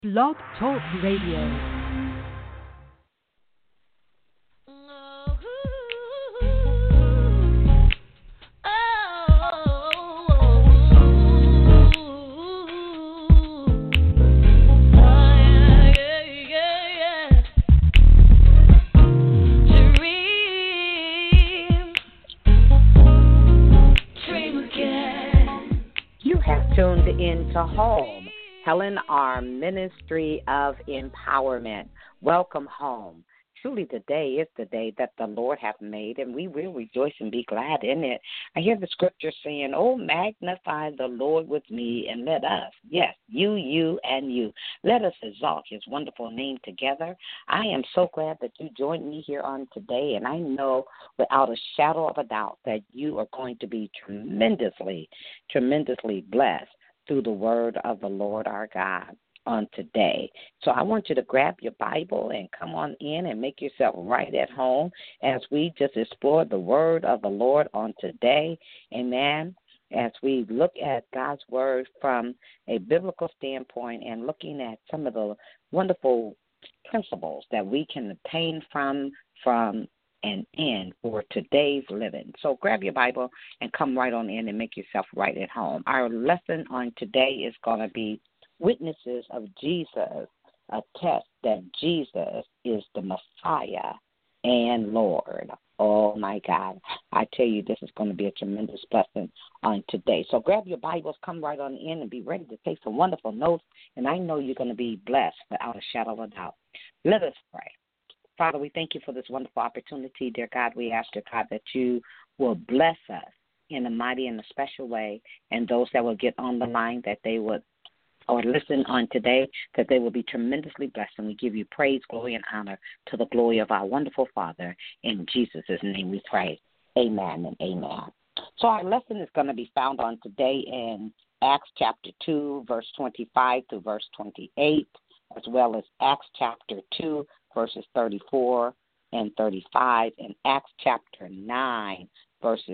Blog Talk Radio. Tuned into Home, Helen R. Ministry of Empowerment. Welcome home. Truly today is the day that the Lord hath made, and we will rejoice and be glad in it. I hear the scripture saying, oh, magnify the Lord with me, and let us, yes, you, and you, let us exalt his wonderful name together. I am so glad that you joined me here on today, and I know without a shadow of a doubt that you are going to be tremendously blessed through the word of the Lord our God on today. So I want you to grab your Bible and come on in and make yourself right at home as we just explore the word of the Lord on today. Amen. As we look at God's word from a biblical standpoint and looking at some of the wonderful principles that we can obtain from and in for today's living. So grab your Bible and come right on in and make yourself right at home. Our lesson on today is going to be Witnesses of Jesus, attest that Jesus is the Messiah and Lord. Oh, my God. I tell you, this is going to be a tremendous blessing on today. So grab your Bibles, come right on in, and be ready to take some wonderful notes, and I know you're going to be blessed without a shadow of a doubt. Let us pray. Father, we thank you for this wonderful opportunity. Dear God, we ask, dear God, that you will bless us in a mighty and a special way, and those that will get on the line, that they would or listen on today, that they will be tremendously blessed. And we give you praise, glory, and honor to the glory of our wonderful Father. In Jesus' name we pray. Amen and amen. So our lesson is going to be found on today in Acts chapter 2, verse 25 through verse 28, as well as Acts chapter 2, verses 34 and 35, and Acts chapter 9, verses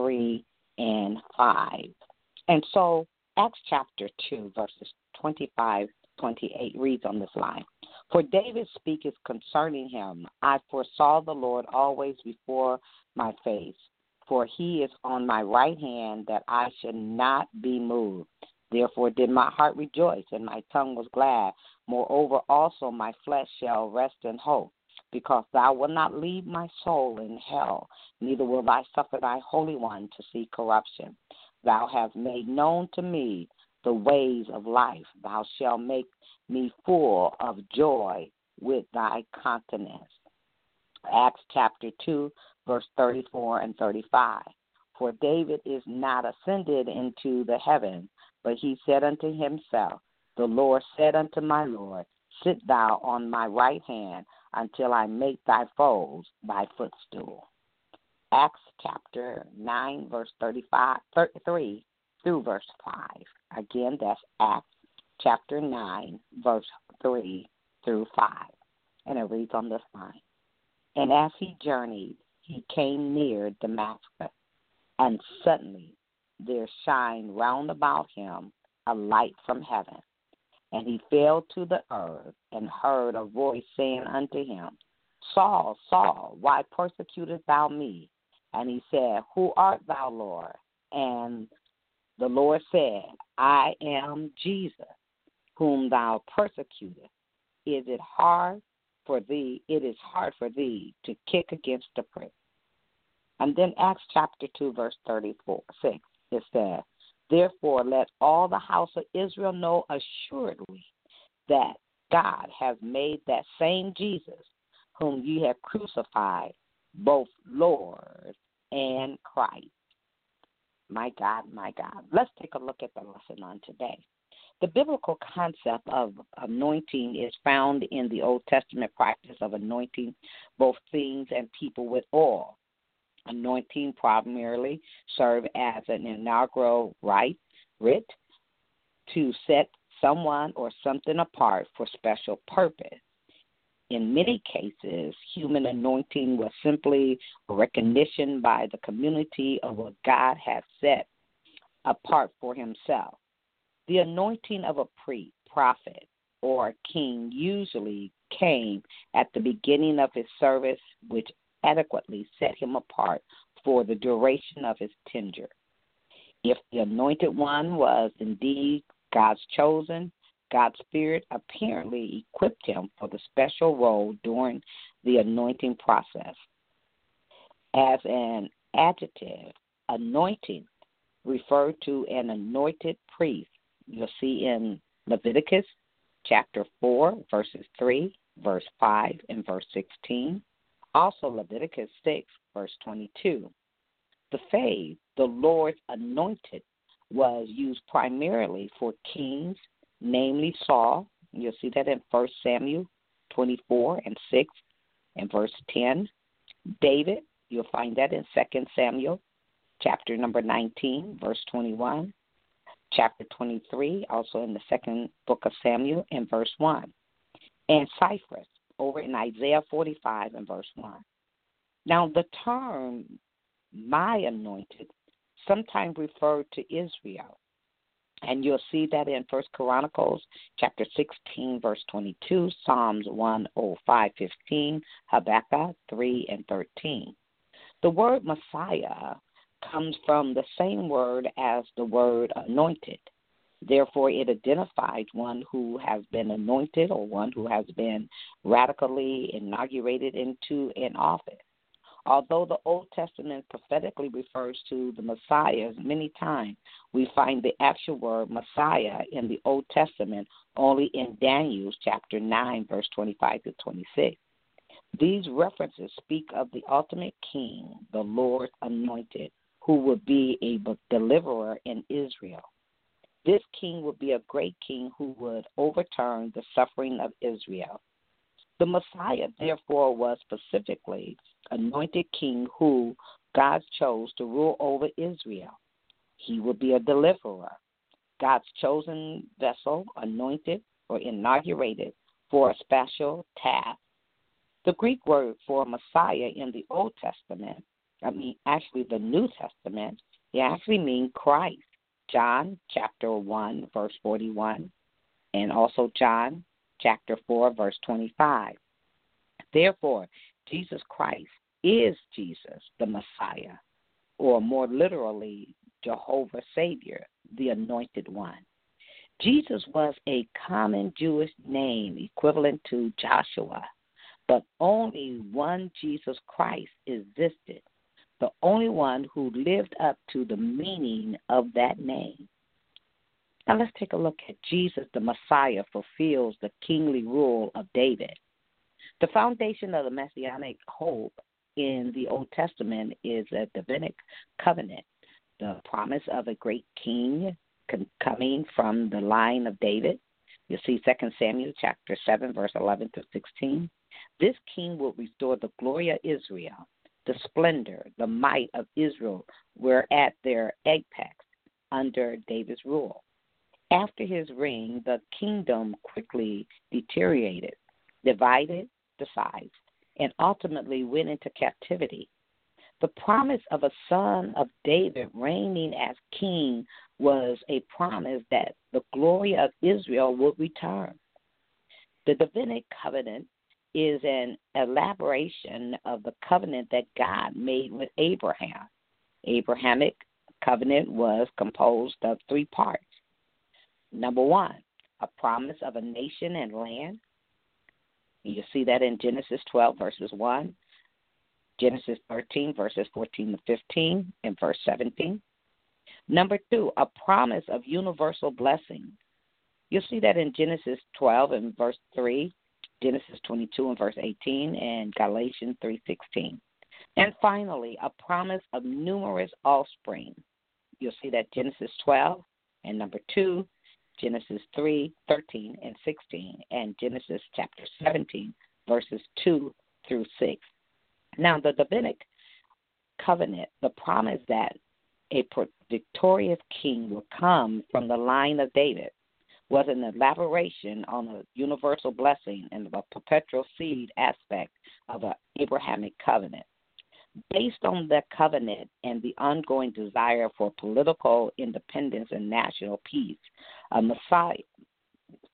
3 and 5. And so Acts chapter 2, verses 25, 28 reads on this line. For David speaketh concerning him, I foresaw the Lord always before my face, for he is on my right hand, that I should not be moved. Therefore did my heart rejoice, and my tongue was glad. Moreover also my flesh shall rest in hope, because thou wilt not leave my soul in hell, neither will thou suffer thy Holy One to see corruption. Thou hast made known to me the ways of life. Thou shalt make me full of joy with thy countenance. Acts chapter 2, verse 34 and 35. For David is not ascended into the heaven, but he said unto himself, the Lord said unto my Lord, sit thou on my right hand until I make thy foes thy footstool. Acts chapter 9, verse 33 through verse 5. Again, that's Acts chapter 9, verse 3 through 5. And it reads on this line. And as he journeyed, he came near Damascus, and suddenly there shined round about him a light from heaven. And he fell to the earth and heard a voice saying unto him, Saul, Saul, why persecutest thou me? And he said, Who art thou, Lord? And the Lord said, I am Jesus, whom thou persecutest. Is it hard for thee? It is hard for thee to kick against the prick. And then Acts chapter 2, verse 6, it says, Therefore let all the house of Israel know assuredly that God hath made that same Jesus, whom ye have crucified, both Lord and Christ. My God, my God. Let's take a look at the lesson on today. The biblical concept of anointing is found in the Old Testament practice of anointing both things and people with oil. Anointing primarily served as an inaugural rite to set someone or something apart for special purpose. In many cases, human anointing was simply a recognition by the community of what God had set apart for himself. The anointing of a priest, prophet, or king usually came at the beginning of his service, which adequately set him apart for the duration of his tenure. If the anointed one was indeed God's chosen, God's Spirit apparently equipped him for the special role during the anointing process. As an adjective, anointing referred to an anointed priest. You'll see in Leviticus chapter 4, verses 3, verse 5, and verse 16. Also Leviticus 6, verse 22. The phrase, the Lord's anointed, was used primarily for kings, namely Saul. You'll see that in 1 Samuel 24 and 6 and verse 10. David, you'll find that in 2 Samuel chapter number 19, verse 21. Chapter 23, also in the second book of Samuel, and verse 1. And Cyprus, over in Isaiah 45 and verse 1. Now, the term my anointed sometimes referred to Israel. And you'll see that in 1 Chronicles chapter 16, verse 22, Psalms 105:15, Habakkuk 3 and 13. The word Messiah comes from the same word as the word anointed. Therefore, it identifies one who has been anointed or one who has been radically inaugurated into an office. Although the Old Testament prophetically refers to the Messiah many times, we find the actual word Messiah in the Old Testament only in Daniel chapter 9, verse 25 to 26. These references speak of the ultimate king, the Lord's anointed, who would be a deliverer in Israel. This king would be a great king who would overturn the suffering of Israel. The Messiah, therefore, was specifically anointed king who God chose to rule over Israel. He would be a deliverer, God's chosen vessel, anointed or inaugurated for a special task. The Greek word for Messiah in the Old Testament, actually the New Testament, it actually means Christ. John chapter 1, verse 41, and also John chapter 4, verse 25. Therefore, Jesus Christ is Jesus, the Messiah, or more literally, Jehovah Savior, the Anointed One. Jesus was a common Jewish name equivalent to Joshua, but only one Jesus Christ existed, the only one who lived up to the meaning of that name. Now let's take a look at Jesus, the Messiah, fulfills the kingly rule of David. The foundation of the Messianic hope in the Old Testament is a Davidic covenant, the promise of a great king coming from the line of David. You see 2 Samuel chapter 7, verse 11 to 16. This king will restore the glory of Israel. The splendor, the might of Israel were at their apex under David's rule. After his reign, the kingdom quickly deteriorated, divided the sides, and ultimately went into captivity. The promise of a son of David reigning as king was a promise that the glory of Israel would return. The Davidic covenant is an elaboration of the covenant that God made with Abraham. Abrahamic covenant was composed of three parts. Number one, a promise of a nation and land. You see that in Genesis 12, verses 1, Genesis 13, verses 14 to 15, and verse 17. Number two, a promise of universal blessing. You'll see that in Genesis 12 and verse 3, Genesis 22 and verse 18, and Galatians 3:16. And finally, a promise of numerous offspring. You'll see that Genesis 12 and number 2, Genesis 3:13 and 16, and Genesis chapter 17, verses 2 through 6. Now, the Davidic covenant, the promise that a victorious king will come from the line of David, was an elaboration on a universal blessing and the perpetual seed aspect of an Abrahamic covenant. Based on that covenant and the ongoing desire for political independence and national peace, a Messiah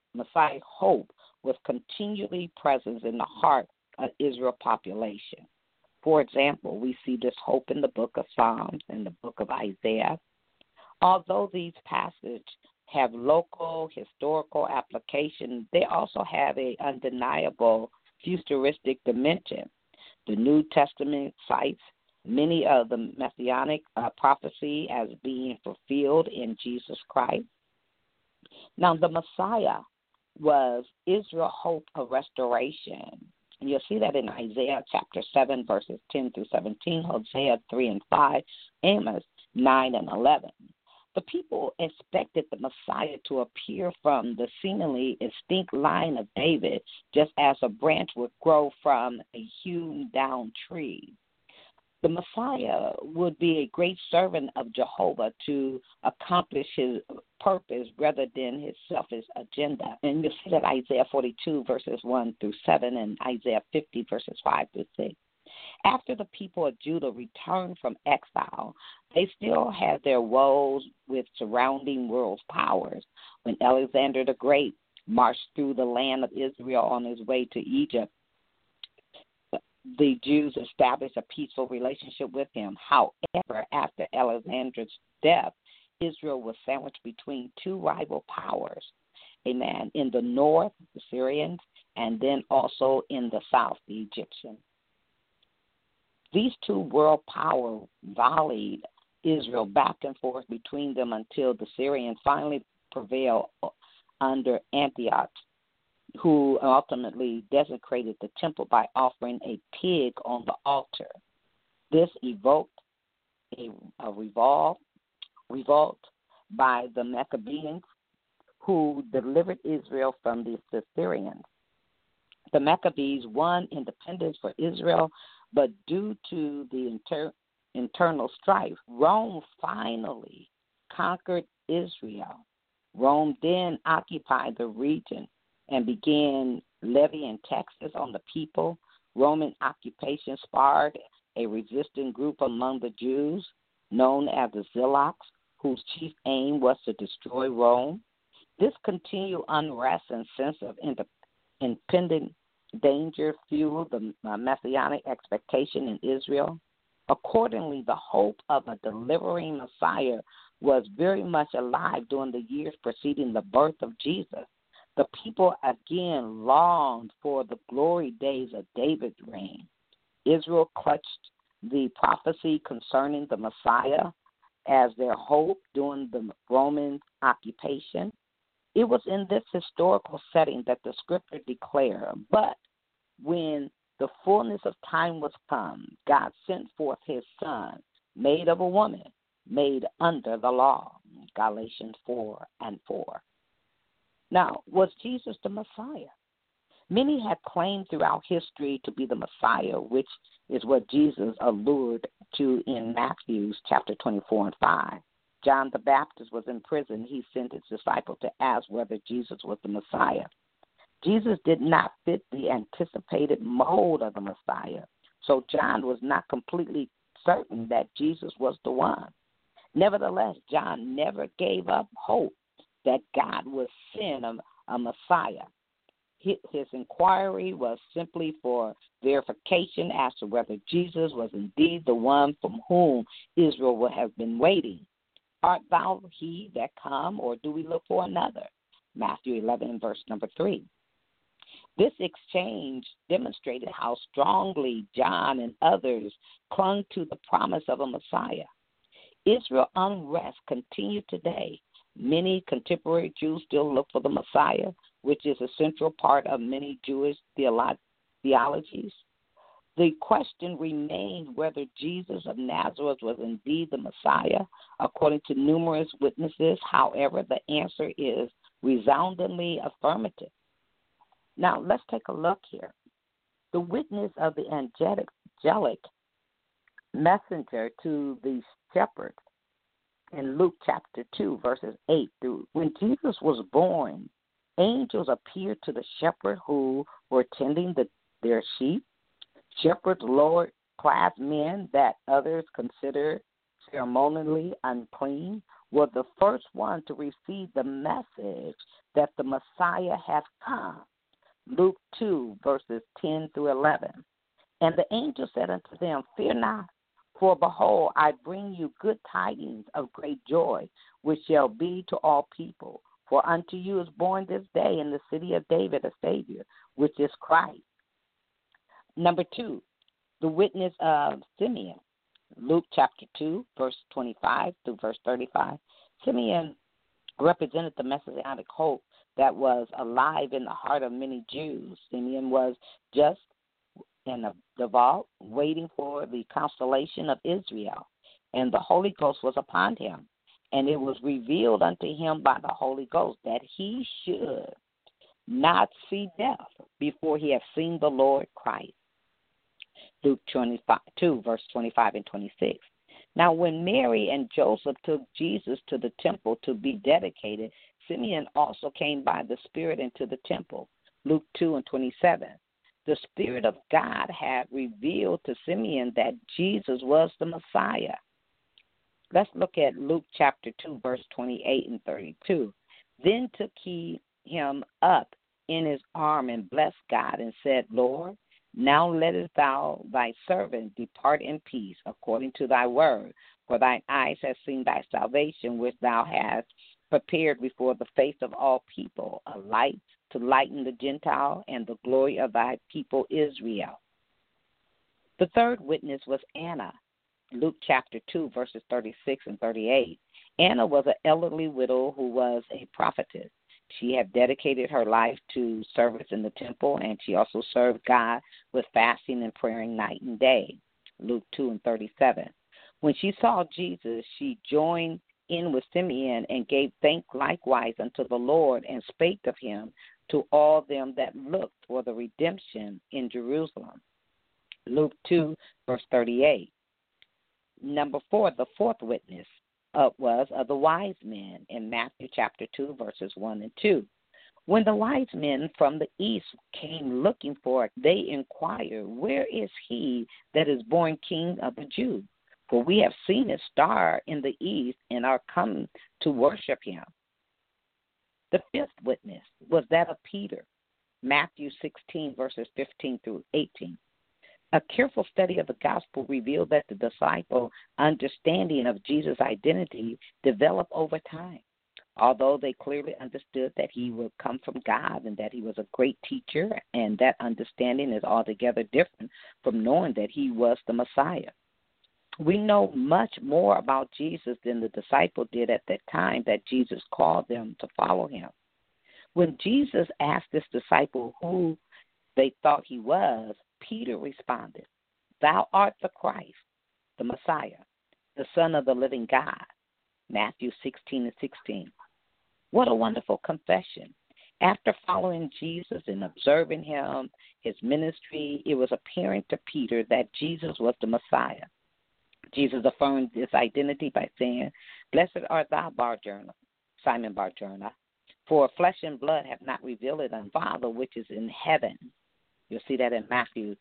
Messiah hope was continually present in the heart of Israel population. For example, we see this hope in the book of Psalms and the book of Isaiah. Although these passages have local historical application, they also have an undeniable futuristic dimension. The New Testament cites many of the messianic prophecy as being fulfilled in Jesus Christ. Now, the Messiah was Israel's hope of restoration. And you'll see that in Isaiah chapter 7, verses 10 through 17, Hosea 3 and 5, Amos 9 and 11. The people expected the Messiah to appear from the seemingly extinct line of David, just as a branch would grow from a hewn down tree. The Messiah would be a great servant of Jehovah to accomplish his purpose rather than his selfish agenda. And you'll see that Isaiah 42, verses 1 through 7, and Isaiah 50, verses 5 through 6. After the people of Judah returned from exile, they still had their woes with surrounding world powers. When Alexander the Great marched through the land of Israel on his way to Egypt, the Jews established a peaceful relationship with him. However, after Alexander's death, Israel was sandwiched between two rival powers. Amen. In the north, the Syrians, and then also in the south, the Egyptians. These two world powers volleyed Israel back and forth between them until the Syrians finally prevailed under Antiochus, who ultimately desecrated the temple by offering a pig on the altar. This evoked a revolt by the Maccabees, who delivered Israel from the Assyrians. The Maccabees won independence for Israel, but due to the internal strife, Rome finally conquered Israel. Rome then occupied the region and began levying taxes on the people. Roman occupation sparred a resistant group among the Jews known as the Zealots, whose chief aim was to destroy Rome. This continued unrest and sense of impending danger fueled the messianic expectation in Israel. Accordingly, the hope of a delivering Messiah was very much alive during the years preceding the birth of Jesus. The people again longed for the glory days of David's reign. Israel clutched the prophecy concerning the Messiah as their hope during the Roman occupation. It was in this historical setting that the scripture declared, but when the fullness of time was come, God sent forth his son, made of a woman, made under the law. Galatians 4 and 4. Now, was Jesus the Messiah? Many had claimed throughout history to be the Messiah, which is what Jesus allured to in Matthew chapter 24 and 5. John the Baptist was in prison. He sent his disciples to ask whether Jesus was the Messiah. Jesus did not fit the anticipated mold of the Messiah, so John was not completely certain that Jesus was the one. Nevertheless, John never gave up hope that God would send a Messiah. His inquiry was simply for verification as to whether Jesus was indeed the one from whom Israel would have been waiting. Art thou he that come, or do we look for another? Matthew 11, verse number 3. This exchange demonstrated how strongly John and others clung to the promise of a Messiah. Israel unrest continued today. Many contemporary Jews still look for the Messiah, which is a central part of many Jewish theologies. The question remains whether Jesus of Nazareth was indeed the Messiah, according to numerous witnesses. However, the answer is resoundingly affirmative. Now, let's take a look here. The witness of the angelic messenger to the shepherds in Luke chapter 2, verses 8 through. When Jesus was born, angels appeared to the shepherds who were tending their sheep. Shepherds, lower-class men that others considered ceremonially unclean, were the first one to receive the message that the Messiah has come. Luke 2, verses 10 through 11. And the angel said unto them, Fear not, for behold, I bring you good tidings of great joy, which shall be to all people. For unto you is born this day in the city of David a Savior, which is Christ. Number 2, the witness of Simeon. Luke chapter 2, verse 25 through verse 35. Simeon represented the messianic hope that was alive in the heart of many Jews. Simeon was just in the vault waiting for the consolation of Israel, and the Holy Ghost was upon him. And it was revealed unto him by the Holy Ghost that he should not see death before he have seen the Lord Christ. Luke 2, verse 25 and 26. Now, when Mary and Joseph took Jesus to the temple to be dedicated, Simeon also came by the Spirit into the temple. Luke 2 and 27. The Spirit of God had revealed to Simeon that Jesus was the Messiah. Let's look at Luke chapter 2, verse 28 and 32. Then took he him up in his arm and blessed God and said, Lord, now lettest thou thy servant depart in peace according to thy word, for thine eyes have seen thy salvation, which thou hast prepared before the face of all people, a light to lighten the Gentile and the glory of thy people Israel. The third witness was Anna. Luke chapter 2, verses 36 and 38. Anna was an elderly widow who was a prophetess. She had dedicated her life to service in the temple, and she also served God with fasting and praying night and day. Luke 2 and 37. When she saw Jesus, she joined in with Simeon and gave thanks likewise unto the Lord, and spake of him to all them that looked for the redemption in Jerusalem. Luke 2, verse 38. Number 4, the fourth witness was of the wise men in Matthew chapter 2, verses 1 and 2. When the wise men from the east came looking for it, they inquired, Where is he that is born King of the Jews? For we have seen his star in the east and are come to worship him. The fifth witness was that of Peter, Matthew 16, verses 15 through 18. A careful study of the gospel revealed that the disciple understanding of Jesus' identity developed over time. Although they clearly understood that he would come from God and that he was a great teacher, and that understanding is altogether different from knowing that he was the Messiah. We know much more about Jesus than the disciple did at that time that Jesus called them to follow him. When Jesus asked this disciple who they thought he was, Peter responded, Thou art the Christ, the Messiah, the Son of the living God. Matthew 16 and 16. What a wonderful confession. After following Jesus and observing him, his ministry, it was apparent to Peter that Jesus was the Messiah. Jesus affirmed this identity by saying, Blessed art thou, Simon Bar-Jonah, for flesh and blood have not revealed it unto Father which is in heaven. You'll see that in Matthew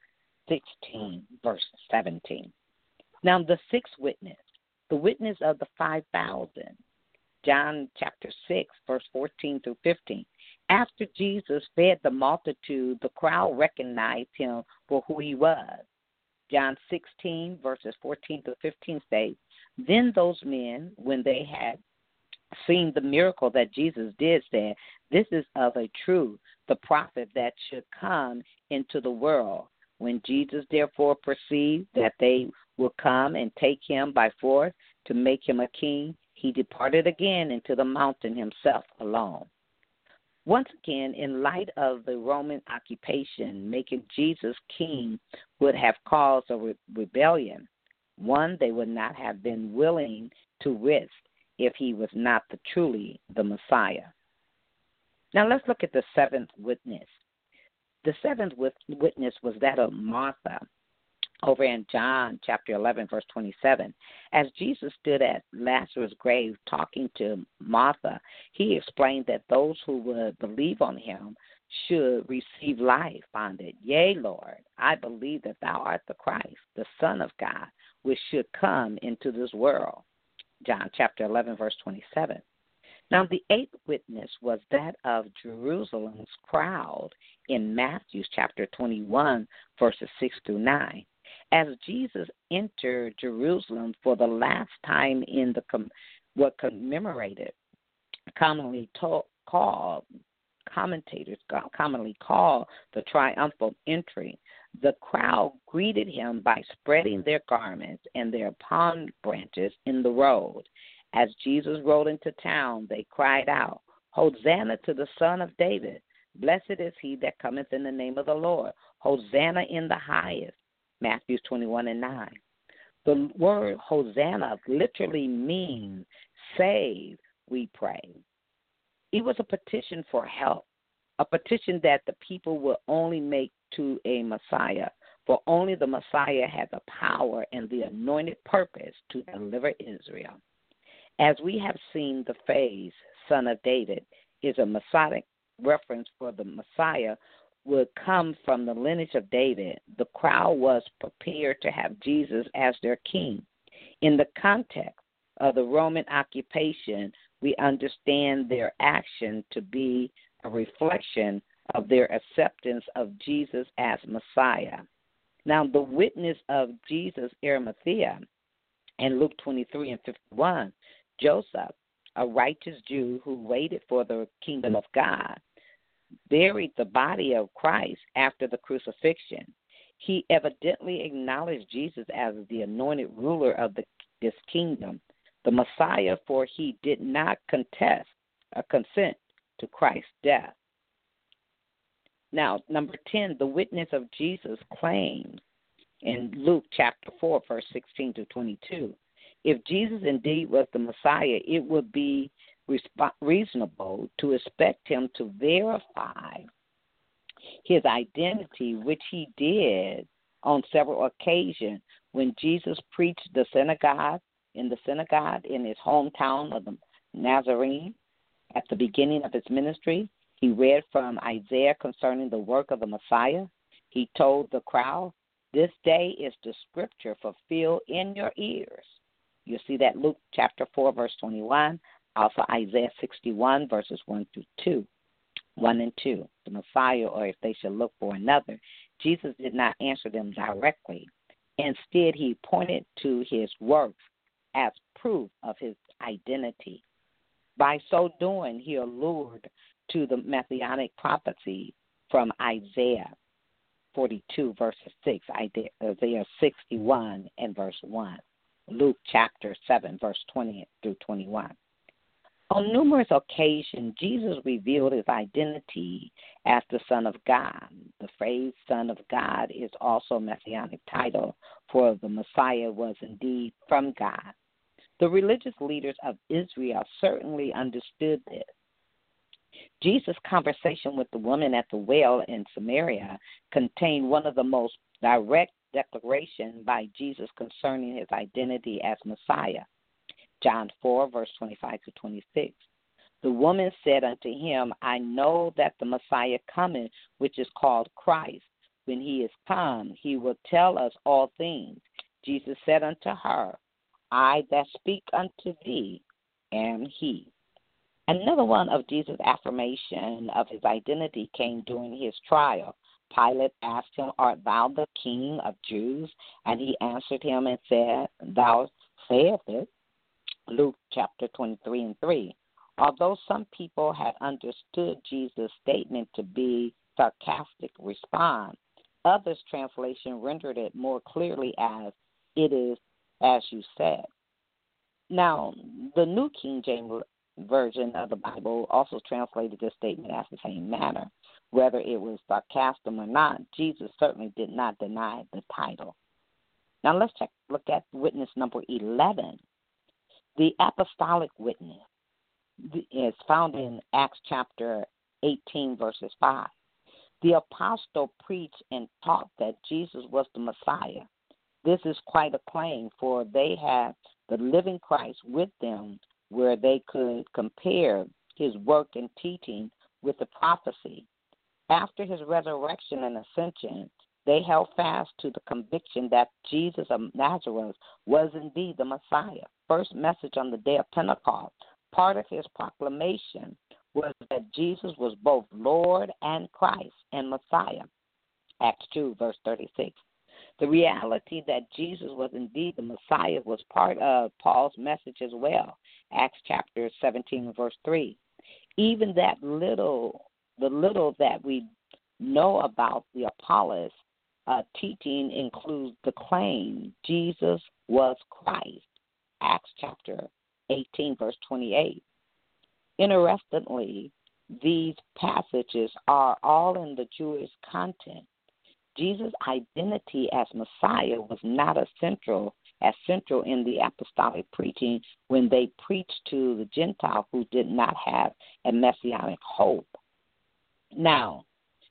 16, verse 17. Now the sixth witness, the witness of the 5,000, John chapter 6, verse 14 through 15. After Jesus fed the multitude, the crowd recognized him for who he was. John 16, verses 14 through 15 states, Then those men, when they had seen the miracle that Jesus did, said, This is of a truth the prophet that should come into the world. When Jesus therefore perceived that they would come and take him by force to make him a king, he departed again into the mountain himself alone. Once again, in light of the Roman occupation, making Jesus king would have caused a rebellion, one they would not have been willing to risk if he was not truly the Messiah. Now let's look at the seventh witness. The seventh witness was that of Martha, over in John chapter 11, verse 27. As Jesus stood at Lazarus' grave talking to Martha, he explained that those who would believe on him should receive life on it. Yea, Lord, I believe that thou art the Christ, the Son of God, which should come into this world. John chapter 11, verse 27. Now, the eighth witness was that of Jerusalem's crowd in Matthew chapter 21, verses 6 through 9. As Jesus entered Jerusalem for the last time in what commemorated, commentators commonly call the triumphal entry, the crowd greeted him by spreading their garments and their palm branches in the road. As Jesus rode into town, they cried out, "Hosanna to the Son of David! Blessed is he that cometh in the name of the Lord! Hosanna in the highest!" Matthew 21 and 9. The word Hosanna literally means save, we pray. It was a petition for help, a petition that the people would only make to a Messiah, for only the Messiah had the power and the anointed purpose to deliver Israel. As we have seen, the phrase Son of David is a Messianic reference for the Messiah would come from the lineage of David. The crowd was prepared to have Jesus as their king. In the context of the Roman occupation, we understand their action to be a reflection of their acceptance of Jesus as Messiah. Now, the witness of Jesus, Arimathea, in Luke 23 and 51, Joseph, a righteous Jew who waited for the kingdom of God, buried the body of Christ after the crucifixion. He evidently acknowledged Jesus as the anointed ruler of this kingdom, the Messiah, for he did not contest or consent to Christ's death. Now, number 10, the witness of Jesus claims in Luke chapter 4, verse 16 to 22. If Jesus indeed was the Messiah, it would be reasonable to expect him to verify his identity, which he did on several occasions when Jesus preached in the synagogue in his hometown of the Nazarene. At the beginning of his ministry, he read from Isaiah concerning the work of the Messiah. He told the crowd, "This day is the scripture fulfilled in your ears." You see that Luke chapter 4, verse 21, also Isaiah 61, verses 1 and 2. The Messiah, or if they should look for another. Jesus did not answer them directly. Instead, he pointed to his works as proof of his identity. By so doing, he allured to the messianic prophecy from Isaiah 42, verses 6, Isaiah 61 and verse 1. Luke chapter 7, verse 20 through 21. On numerous occasions, Jesus revealed his identity as the Son of God. The phrase Son of God is also a messianic title, for the Messiah was indeed from God. The religious leaders of Israel certainly understood this. Jesus' conversation with the woman at the well in Samaria contained one of the most direct declaration by Jesus concerning his identity as Messiah. John 4, verse 25 to 26. The woman said unto him, "I know that the Messiah cometh, which is called Christ. When he is come, he will tell us all things." Jesus said unto her, "I that speak unto thee am he." Another one of Jesus' affirmation of his identity came during his trial. Pilate asked him, "Art thou the King of Jews?" And he answered him and said, "Thou sayest it." Luke chapter 23 and 3. Although some people had understood Jesus' statement to be sarcastic response, others' translation rendered it more clearly as, "It is as you said." Now, the New King James Version of the Bible also translated this statement as the same manner. Whether it was sarcastic or not, Jesus certainly did not deny the title. Now let's look at witness number 11. The apostolic witness is found in Acts chapter 18, verses 5. The apostle preached and taught that Jesus was the Messiah. This is quite a claim, for they had the living Christ with them, where they could compare his work and teaching with the prophecy. After his resurrection and ascension, They held fast to the conviction that Jesus of Nazareth was indeed the Messiah. First message on the day of Pentecost, part of his proclamation was that Jesus was both Lord and Christ and Messiah. Acts 2, verse 36. The reality that Jesus was indeed the Messiah was part of Paul's message as well. Acts chapter 17, verse 3. Even the little that we know about the Apollos teaching includes the claim Jesus was Christ. Acts chapter 18, verse 28. Interestingly, these passages are all in the Jewish content. Jesus' identity as Messiah was not as central in the apostolic preaching when they preached to the Gentiles who did not have a messianic hope. Now,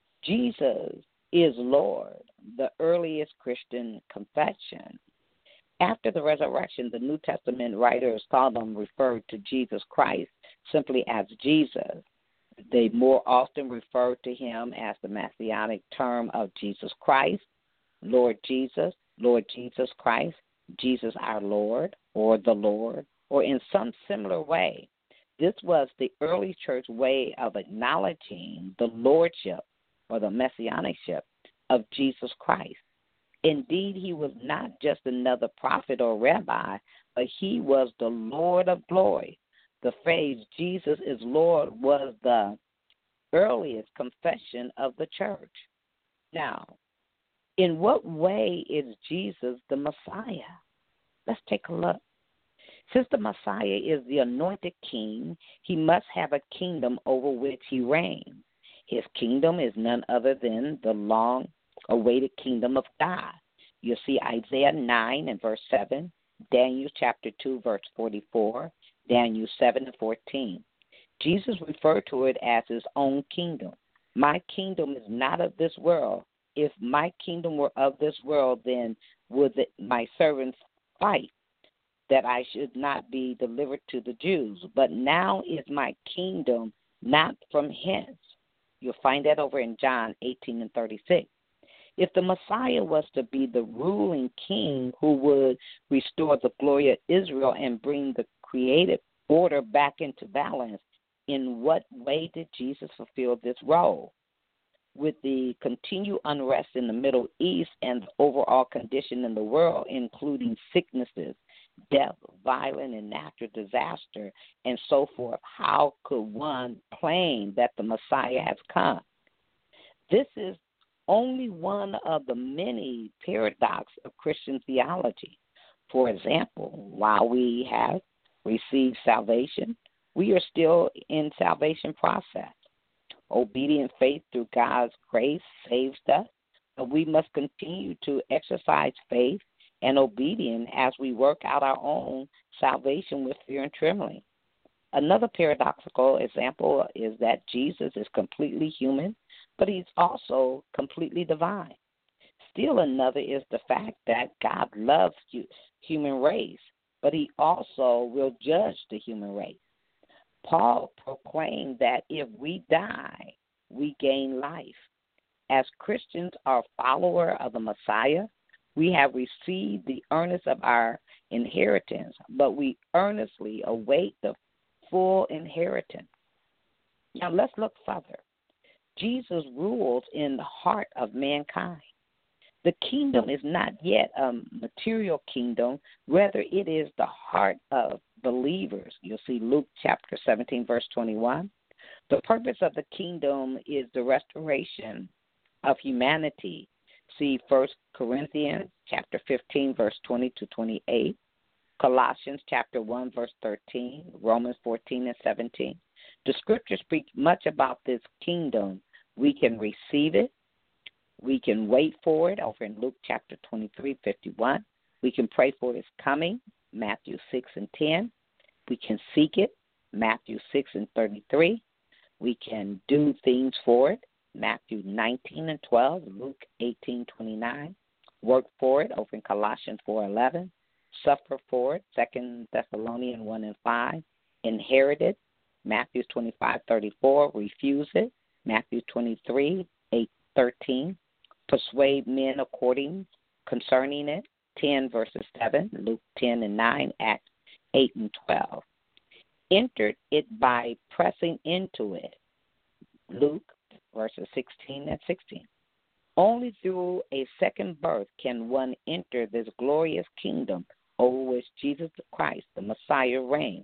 Jesus is Lord, the earliest Christian confession. After the resurrection, the New Testament writers seldom referred to Jesus Christ simply as Jesus. They more often referred to him as the messianic term of Jesus Christ, Lord Jesus Christ, Jesus our Lord, or the Lord, or in some similar way. This was the early church way of acknowledging the lordship or the messianicship of Jesus Christ. Indeed, he was not just another prophet or rabbi, but he was the Lord of glory. The phrase Jesus is Lord was the earliest confession of the church. Now, in what way is Jesus the Messiah? Let's take a look. Since the Messiah is the anointed king, he must have a kingdom over which he reigns. His kingdom is none other than the long-awaited kingdom of God. You'll see Isaiah 9 and verse 7, Daniel chapter 2, verse 44, Daniel 7 and 14. Jesus referred to it as his own kingdom. My kingdom is not of this world. If my kingdom were of this world, then would my servants fight that I should not be delivered to the Jews. But now is my kingdom not from hence. You'll find that over in John 18 and 36. If the Messiah was to be the ruling king who would restore the glory of Israel and bring the created order back into balance, in what way did Jesus fulfill this role? With the continued unrest in the Middle East and the overall condition in the world, including sicknesses, death, violent and natural disaster, and so forth, how could one claim that the Messiah has come? This is only one of the many paradoxes of Christian theology. For example, while we have received salvation, we are still in salvation process. Obedient faith through God's grace saves us, but we must continue to exercise faith and obedience as we work out our own salvation with fear and trembling. Another paradoxical example is that Jesus is completely human, but he's also completely divine. Still another is the fact that God loves the human race, but he also will judge the human race. Paul proclaimed that if we die, we gain life. As Christians are followers of the Messiah, we have received the earnest of our inheritance, but we earnestly await the full inheritance. Now let's look further. Jesus rules in the heart of mankind. The kingdom is not yet a material kingdom, rather it is the heart of believers. You'll see Luke chapter 17, verse 21. The purpose of the kingdom is the restoration of humanity. See 1 Corinthians chapter 15, verse 20 to 28, Colossians chapter 1, verse 13, Romans 14 and 17. The scriptures speak much about this kingdom. We can receive it. We can wait for it over in Luke chapter 23, 51. We can pray for its coming, Matthew 6 and 10. We can seek it, Matthew 6 and 33. We can do things for it, Matthew 19 and 12, Luke 18, 29. Work for it over in Colossians 4, 11. Suffer for it, 2 Thessalonians 1 and 5. Inherit it, Matthew 25, 34. Refuse it, Matthew 23, 8, 13. persuade men according concerning it, 10 verses 7, Luke 10 and 9, Acts 8 and 12. Entered it by pressing into it, Luke verses 16 and 16. Only through a second birth can one enter this glorious kingdom over which Jesus Christ, the Messiah, reigns.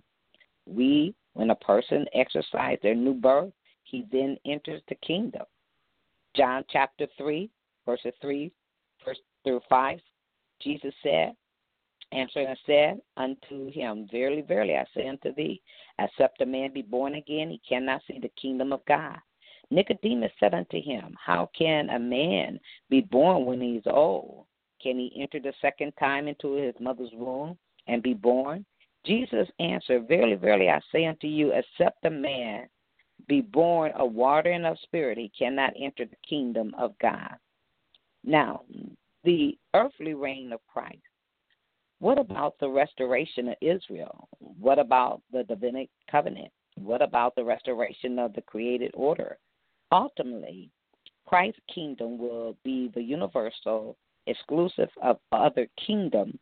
When a person exercises their new birth, he then enters the kingdom. John chapter 3, verses 3 through 5, Jesus said, answering and said unto him, Verily, verily, I say unto thee, except a man be born again, he cannot see the kingdom of God. Nicodemus said unto him, How can a man be born when he is old? Can he enter the second time into his mother's womb and be born? Jesus answered, Verily, verily, I say unto you, except a man be born of water and of spirit, he cannot enter the kingdom of God. Now, the earthly reign of Christ. What about the restoration of Israel? What about the Davidic covenant? What about the restoration of the created order? Ultimately, Christ's kingdom will be the universal, exclusive of other kingdoms.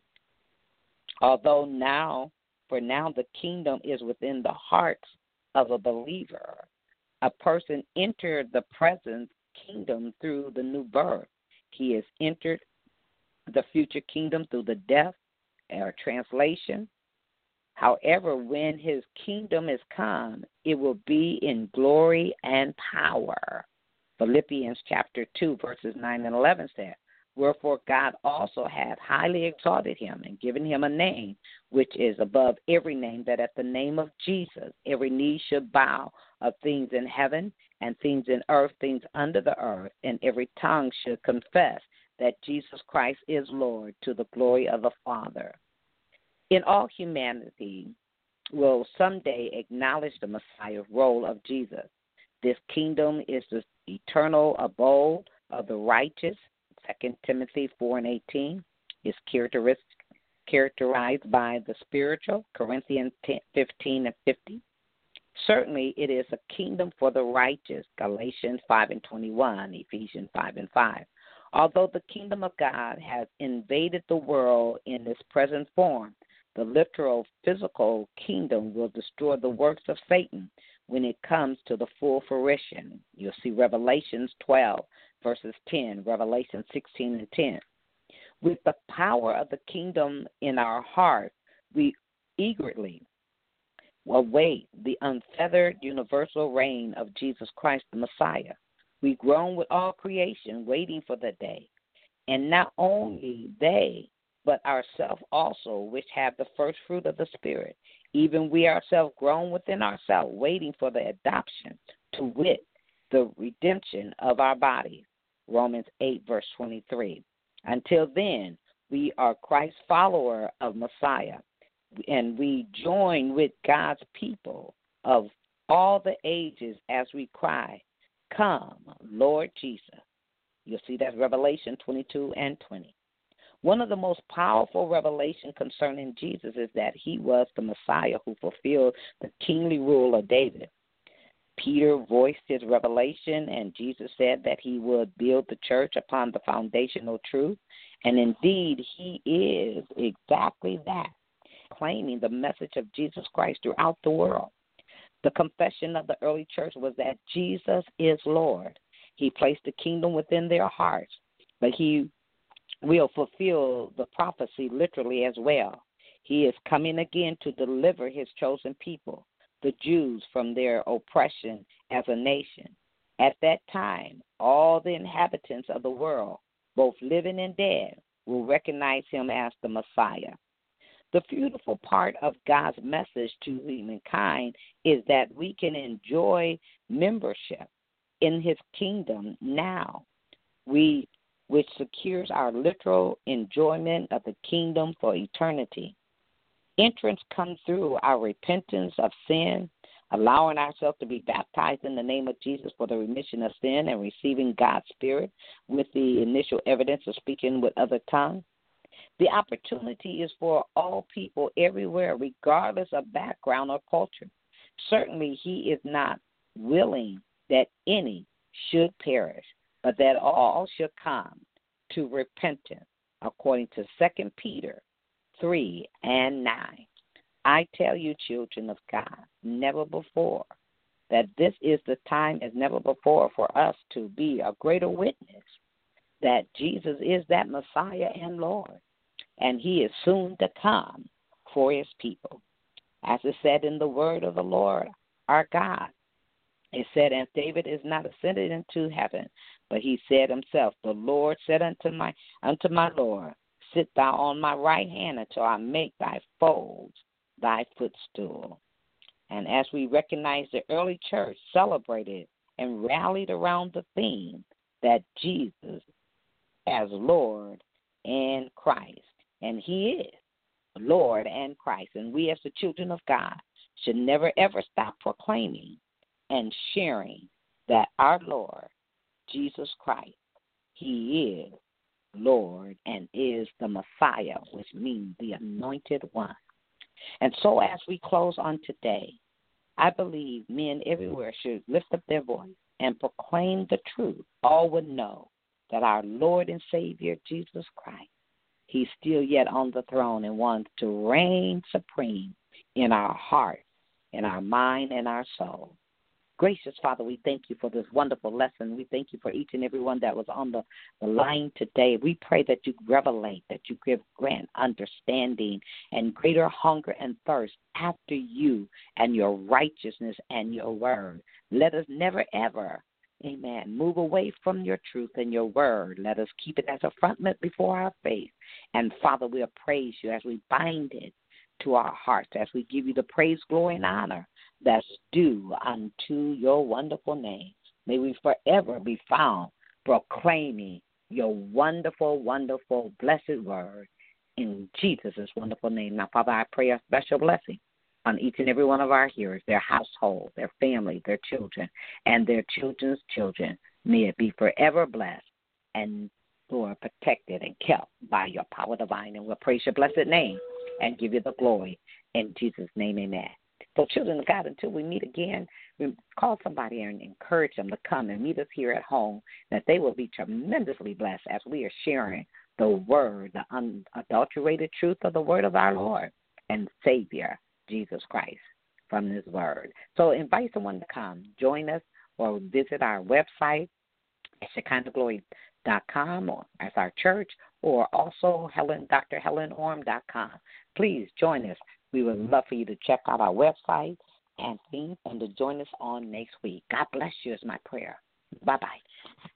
Although for now, the kingdom is within the hearts of a believer. A person entered the present kingdom through the new birth. He has entered the future kingdom through the death or translation. However, when his kingdom is come, it will be in glory and power. Philippians chapter 2, verses 9 and 11 said, Wherefore God also hath highly exalted him and given him a name which is above every name, that at the name of Jesus every knee should bow, of things in heaven and things in earth, things under the earth, and every tongue should confess that Jesus Christ is Lord, to the glory of the Father. In all humanity will someday acknowledge the Messiah role of Jesus. This kingdom is the eternal abode of the righteous. 2 Timothy 4 and 18 is characterized by the spiritual, Corinthians 15 and 50. Certainly it is a kingdom for the righteous, Galatians 5 and 21, Ephesians 5 and 5. Although the kingdom of God has invaded the world in its present form, the literal physical kingdom will destroy the works of Satan when it comes to the full fruition. You'll see Revelations 12, verses 10, Revelation 16 and 10. With the power of the kingdom in our hearts, we eagerly await the unfeathered universal reign of Jesus Christ the Messiah. We groan with all creation, waiting for the day. And not only they, but ourselves also, which have the first fruit of the Spirit, even we ourselves groan within ourselves, waiting for the adoption, to wit, the redemption of our bodies. Romans 8, verse 23. Until then, we are Christ's follower of Messiah, and we join with God's people of all the ages as we cry, Come, Lord Jesus. You'll see that Revelation 22 and 20. One of the most powerful revelations concerning Jesus is that he was the Messiah who fulfilled the kingly rule of David. Peter voiced his revelation, and Jesus said that he would build the church upon the foundational truth. And indeed, he is exactly that, claiming the message of Jesus Christ throughout the world. The confession of the early church was that Jesus is Lord. He placed the kingdom within their hearts, but he will fulfill the prophecy literally as well. He is coming again to deliver his chosen people, the Jews, from their oppression as a nation. At that time, all the inhabitants of the world, both living and dead, will recognize him as the Messiah. The beautiful part of God's message to humankind is that we can enjoy membership in his kingdom now, which secures our literal enjoyment of the kingdom for eternity. Entrance comes through our repentance of sin, allowing ourselves to be baptized in the name of Jesus for the remission of sin, and receiving God's Spirit with the initial evidence of speaking with other tongues. The opportunity is for all people everywhere, regardless of background or culture. Certainly, he is not willing that any should perish, but that all should come to repentance, according to 2 Peter 3:9. I tell you, children of God, never before, that this is the time as never before for us to be a greater witness that Jesus is that Messiah and Lord, and he is soon to come for his people. As it said in the word of the Lord, our God, it said, and David is not ascended into heaven, but he said himself, the Lord said unto my Lord, sit thou on my right hand until I make thy foes thy footstool. And as we recognize, the early church celebrated and rallied around the theme that Jesus as Lord and Christ, and he is Lord and Christ. And we as the children of God should never, ever stop proclaiming and sharing that our Lord, Jesus Christ, he is Lord and is the Messiah, which means the anointed one. And so as we close on today, I believe men everywhere should lift up their voice and proclaim the truth. All would know that our Lord and Savior, Jesus Christ, he's still yet on the throne and wants to reign supreme in our heart, in our mind, and our soul. Gracious Father, we thank you for this wonderful lesson. We thank you for each and every one that was on the line today. We pray that you revelate, that you grant understanding and greater hunger and thirst after you and your righteousness and your word. Let us never, ever, amen, move away from your truth and your word. Let us keep it as a frontlet before our face. And, Father, we'll praise you as we bind it to our hearts, as we give you the praise, glory, and honor that's due unto your wonderful name. May we forever be found proclaiming your wonderful, wonderful, blessed word in Jesus' wonderful name. Now, Father, I pray a special blessing on each and every one of our hearers, their household, their family, their children, and their children's children. May it be forever blessed and, Lord, protected and kept by your power divine. And we'll praise your blessed name and give you the glory. In Jesus' name, amen. So, children of God, until we meet again, we call somebody and encourage them to come and meet us here at home, that they will be tremendously blessed as we are sharing the word, the unadulterated truth of the word of our Lord and Savior, Jesus Christ, from this word. So invite someone to come, join us, or visit our website at ShekinahGlory.com or as our church, or also DrHelenOrm.com. Please join us. We would love for you to check out our website and to join us on next week. God bless you is my prayer. Bye-bye.